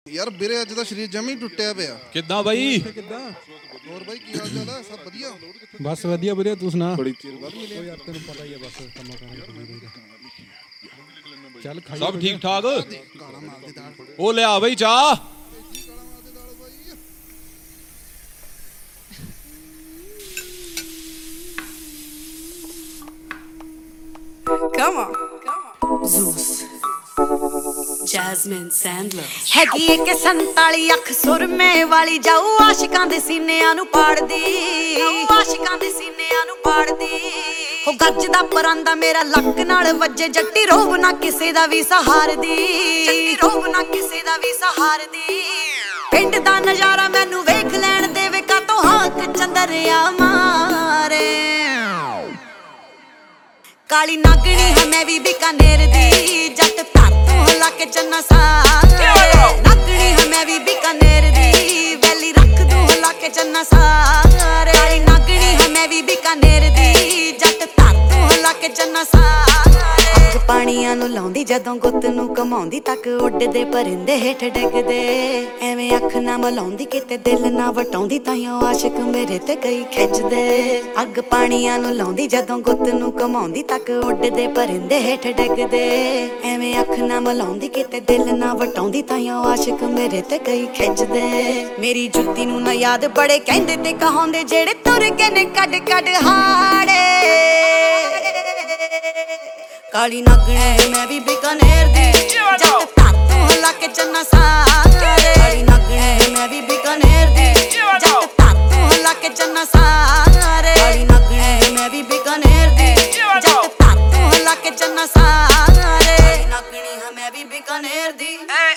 ਯਾਰ ਵੀਰੇ ਅੱਜ ਦਾ ਸਰੀਰ ਜਮੀ ਟੁੱਟਿਆ ਪਿਆ। ਕਿੱਦਾਂ ਬਾਈ? ਕਿੱਦਾਂ ਹੋਰ ਬਾਈ ਕੀ ਹਾਲ ਚਾਲ ਆ? ਸਭ ਵਧੀਆ? ਬਸ ਵਧੀਆ ਵਧੀਆ, ਤੂੰ ਸੁਣਾ? ਬੜੀ ਚਿਰ ਬਾਅਦ ਮਿਲੇ। ਯਾਰ ਤੈਨੂੰ ਪਤਾ ਹੀ ਆ, ਬਸ ਕੰਮਾਂ ਕਾਰਾਂ ਚੱਲ ਖਾਈ ਸਭ ਠੀਕ ਠਾਕ? ਕਾਲਾ ਮਾਲ ਦੀ ਦਾਲ। ਉਹ ਲਿਆ ਬਈ ਚਾਹ। Come on. Zeus. Jasmine Sandler. ਹੈਗੀ ਏ ਕਿ 47 ਅੱਖ ਸੁਰਮੇ ਵਾਲੀ, ਜਾਊ ਆਸ਼ਿਕਾਂ ਦੇ ਸੀਨਿਆਂ ਨੂੰ ਪਾੜਦੀ, ਆਸ਼ਿਕਾਂ ਦੇ ਸੀਨਿਆਂ ਨੂੰ ਪਾੜਦੀ। ਹੋ ਗੱਜਦਾ ਪਰਾਂਦਾ ਮੇਰਾ ਲੱਕ ਨਾਲ ਵੱਜੇ, ਜੱਟੀ ਰੋਬ ਨਾ ਕਿਸੇ ਦਾ ਵੀ ਸਹਾਰਦੀ, ਜੱਟੀ ਰੋਬ ਨਾ ਕਿਸੇ ਦਾ ਵੀ ਸਹਾਰਦੀ। ਪਿੰਡ ਦਾ ਨਜ਼ਾਰਾ ਮੈਨੂੰ ਵੇਖ ਲੈਣ ਦੇਵੇ, ਕਾਤੋਂ ਹੱਥ ਚੰਦਰਿਆ ਮਾਰੇ। ਕਾਲੀ ਨਾਗਣੀ ਹੈ ਮੈਂ ਵੀ ਬਿਕਾਨੇਰ ਦੀ, ਜੱਟ ਧਰ ਤੋਂ ਹਿਲਾ ਕੇ ਚੰਨਾ ਸਾਰੇ। ਨਾਗਣੀ ਹੈ ਮੈਂ ਵੀ ਬਿਕਾਨੇਰ ਦੀ, ਵੈਲੀ ਰੱਖ ਦੂੰ ਹਿਲਾ ਕੇ ਚੰਨਾ ਸਾਰੇ। ਕਾਲੀ ਨਾਗਣੀ ਹੈ ਮੈਂ ਵੀ ਬਿਕਾਨੇਰ ਦੀ, ਜੱਟ ਧਰ ਤੋਂ ਹਿਲਾ ਕੇ ਚੰਨਾ ਸਾਰੇ। ਅੱਗ ਪਾਣੀਆਂ ਨੂੰ ਲਾਉਂਦੀ ਜਦੋਂ ਗੁੱਤ ਨੂੰ ਕਮਾਉਂਦੀ, ਤੱਕ ਉੱਡਦੇ ਪਰਿੰਦੇ ਹੇਠ ਡਿੱਗਦੇ। ਐਵੇਂ ਅੱਖ ਨਾ ਮਲਾਉਂਦੀ ਕਿਤੇ ਦਿਲ ਨਾ ਵਟਾਉਂਦੀ, ਤਾਈਓ ਆਸ਼ਿਕ ਮੇਰੇ ਤੇ ਕਈ ਖਿੱਚਦੇ। ਅੱਗ ਪਾਣੀਆਂ ਨੂੰ ਲਾਉਂਦੀ ਜਦੋਂ ਗੁੱਤ ਨੂੰ ਕਮਾਉਂਦੀ, ਤੱਕ ਉੱਡਦੇ ਪਰਿੰਦੇ ਹੇਠ ਡਿੱਗਦੇ। ਐਵੇਂ ਅੱਖ ਨਾ ਮਲਾਉਂਦੀ ਕਿਤੇ ਦਿਲ ਨਾ ਵਟਾਉਂਦੀ, ਤਾਈਓ ਆਸ਼ਿਕ ਮੇਰੇ ਤੇ ਕਈ ਖਿੱਚਦੇ। ਮੇਰੀ ਜੁੱਤੀ ਨੂੰ ਨਾ ਯਾਦ ਬੜੇ ਕਹਿੰਦੇ ਤੇ ਕਹਾਉਂਦੇ, ਜਿਹੜੇ ਤੁਰ ਕੇ ਨੇ ਕੱਢ ਕੱਢ ਹਾੜੇ। ਕਾਲੀ ਨਾਗਣੀ ਮੈਂ ਵੀ ਬਿਕਾਨੇਰ ਦੀ, ਜੱਟ ਧਰ ਤੋਂ ਹਿਲਾ ਕੇ ਚੰਨਾ ਸਾਰੇ। ਕਾਲੀ ਨਾਗਣੀ ਮੈਂ ਵੀ ਬਿਕਾਨੇਰ ਦੀ, ਜੱਟ ਧਰ ਤੋਂ ਹਿਲਾ ਕੇ ਚੰਨਾ ਸਾਰੇ। ਕਾਲੀ ਨਾਗਣੀ ਮੈਂ ਵੀ ਬਿਕਾਨੇਰ ਦੀ, ਜੱਟ ਧਰ ਤੋਂ ਹਿਲਾ ਕੇ ਚੰਨਾ ਸਾਰੇ। ਕਾਲੀ ਨਾਗਣੀ ਹਾਂ ਮੈਂ ਵੀ ਬਿਕਾਨੇਰ ਦੀ।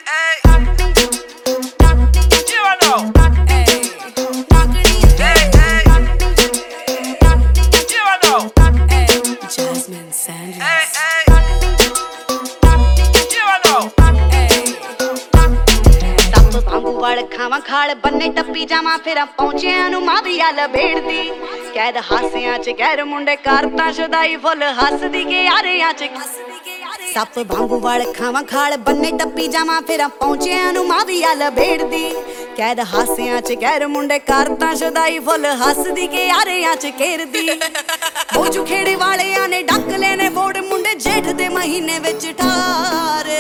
Jasmine Sandler. ਵੜ ਖਾਵਾਂ ਖਾਲ ਬੰਨੇ ਟੱਪੀ ਜਾਵਾਂ, ਫਿਰ ਪਹੁੰਚਿਆਂ ਨੂੰ ਮਾਵੀਆ ਲਬੇੜਦੀ। ਕੈਦ ਹਾਸਿਆਂ ਚ ਗੈਰ ਮੁੰਡੇ ਕਰਤਾ ਸ਼ੁਦਾਈ, ਫੁੱਲ ਹੱਸਦੀ ਕੇ ਯਾਰਿਆਂ ਚ। ਸੱਪ ਵਾਂਗੂ ਵੜ ਖਾਵਾਂ ਖਾਲ ਬੰਨੇ ਟੱਪੀ ਜਾਵਾਂ, ਫਿਰ ਪਹੁੰਚਿਆਂ ਨੂੰ ਮਾਵੀਆ ਲਬੇੜਦੀ। ਕੈਦ ਹਾਸਿਆਂ ਚ ਗੈਰ ਮੁੰਡੇ ਕਰਤਾ ਸ਼ੁਦਾਈ, ਫੁੱਲ ਹੱਸਦੀ ਕੇ ਯਾਰਿਆਂ ਚ ਘੇਰਦੀ। ਬੋਝੂ ਖੇੜੇ ਵਾਲਿਆਂ ਨੇ ਡੱਕ ਲੈਣੇ ਬੋੜ, ਮੁੰਡੇ ਜੇਠ ਦੇ ਮਹੀਨੇ ਵਿੱਚ ਠਾਰੇ।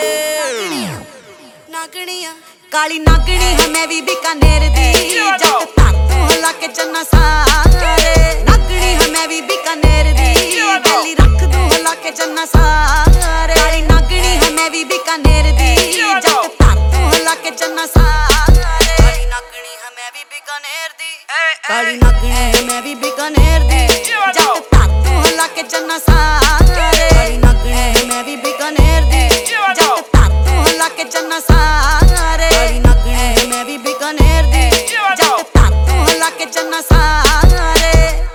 ਨਾਗਣੀਆਂ ਕਾਲੀ ਨਾਗਣੀ ਹੈ ਮੈਂ ਵੀ ਬਿਕਾਨੇਰ ਦੀ, ਜੱਟ ਧਰ ਤੋਂ ਹਿਲਾ ਕੇ ਚੰਨਾ ਸਾਰੇ। ਨਾਗਣੀ ਹੈ ਮੈਂ ਵੀ ਬਿਕਾਨੇਰ ਦੀ, ਵੈਲੀ ਰੱਖ ਦੂੰ ਹਿਲਾ ਕੇ ਚੰਨਾ ਸਾਰੇ। ਕਾਲੀ ਨਾਗਣੀ ਹੈ ਮੈਂ ਵੀ ਬਿਕਾਨੇਰ ਦੀ, ਜੱਟ ਧਰ ਤੋਂ ਹਿਲਾ ਕੇ ਚੰਨਾ ਸਾਰੇ। ਕਾਲੀ ਨਾਗਣੀ ਹੈ ਮੈਂ ਵੀ ਬਿਕਾਨੇਰ ਦੀ, ਕਾਲੀ ਨਾਗਣੀ ਹੈ ਮੈਂ ਵੀ ਬਿਕਾਨੇਰ ਦੀ, ਜੱਟ ਧਰ ਤੋਂ ਹਿਲਾ ਕੇ ਚੰਨਾ ਸਾਰੇ। ਕਾਲੀ ਨਾਗਣੀ ਹੈ ਮੈਂ ਵੀ ਬਿਕਾਨੇਰ ਦੀ, ਜੱਟ ਧਰ ਤੋਂ ਹਿਲਾ ਕੇ ਚੰਨਾ ਸਾਰੇ। ਕਾਲੀ ਨਾਗਣੀ ਹੈ ਮੈਂ ਵੀ ਬਿਕਾਨੇਰ ਦੀ, ਜੱਟ ਧਰ ਤੋਂ ਹਿਲਾ ਕੇ ਚੰਨਾ ਸਾਰੇ।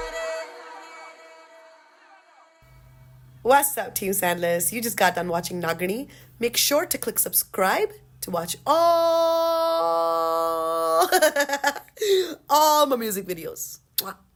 What's up, Team Sandlers? You just got done watching Nagini. Make sure to click subscribe to watch all my music videos. Mwah.